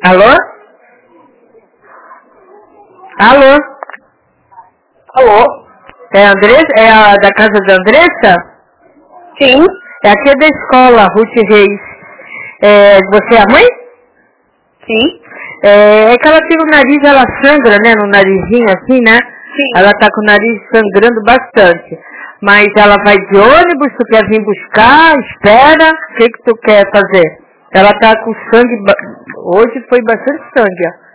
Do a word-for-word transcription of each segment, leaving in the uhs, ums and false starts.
Alô? Alô? Alô? É a Andressa? É a da casa da Andressa? Sim. É aqui é da escola, Ruth Reis. É, você é a mãe? Sim. É, é que ela tem o nariz, ela sangra, né? No narizinho assim, né? Sim. Ela tá com o nariz sangrando bastante. Mas ela vai de ônibus, tu quer vir buscar, espera, o que que tu quer fazer? Ela tá com sangue, ba... hoje foi bastante sangue, ó.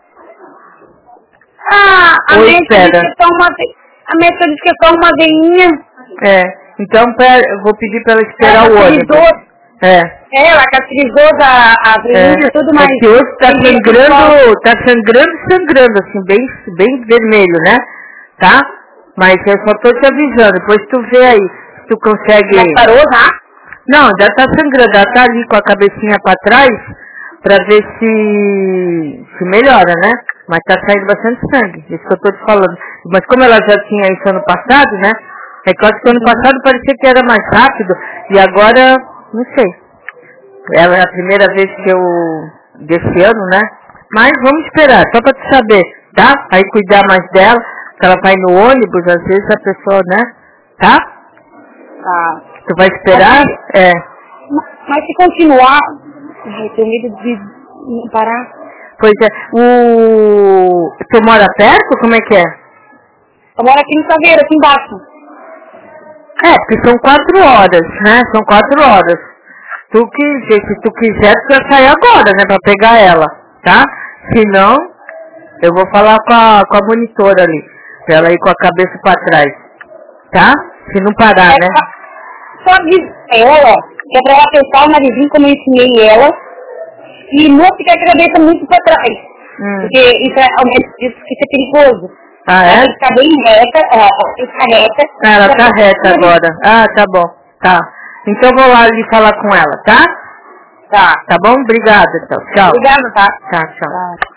Ah, a Ou médica disse espera. que é só uma ve... A médica disse que é só uma veinha. É, então pera, eu vou pedir pra ela esperar Ela o ônibus. castrizou. É. É, ela castrizou a, a veinha É, e tudo é mais. que hoje tá Tem jeito sangrando, tá sangrando, sangrando, assim, bem, bem vermelho, né? Tá? Mas eu só tô te avisando, depois tu vê aí, se tu consegue... Já parou, já? Não, já tá sangrando, ela tá ali com a cabecinha pra trás, pra ver se, se melhora, né? Mas tá saindo bastante sangue, isso que eu tô te falando. Mas como ela já tinha isso ano passado, né? É que eu acho que ano passado parecia que era mais rápido, e agora, não sei. Ela é a primeira vez que eu, desse ano, né? Mas vamos esperar, só pra te saber, tá? Aí cuidar mais dela, se ela vai no ônibus, às vezes a pessoa, né? Tá? Tá. Tu vai esperar? Mas, É. mas se continuar... Ai, tenho medo de não parar. Pois é. O... Tu mora perto? Como é que é? Eu moro aqui no Saveiro, aqui embaixo. É, porque são quatro horas, né? São quatro horas. Tu que, se tu quiser, tu vai sair agora, né? Pra pegar ela, tá? Se não, eu vou falar com a, com a monitora ali. Pra ela ir com a cabeça pra trás. Tá? Se não parar, É, né? só, só diz pra ela que é pra ela pensar o narizinho como eu ensinei ela e não ficar com a cabeça muito pra trás. Hum. Porque isso é, ao menos isso que isso é perigoso. Ah, Ela é? tem que ficar bem reta, ela tem que ficar reta. Ah, ela tá pra- reta agora. Ah, tá bom. Tá. Então eu vou lá ali falar com ela, tá? Tá. Tá bom? Obrigada, então. Tchau. Obrigada, tá? Tá, tchau. Tá.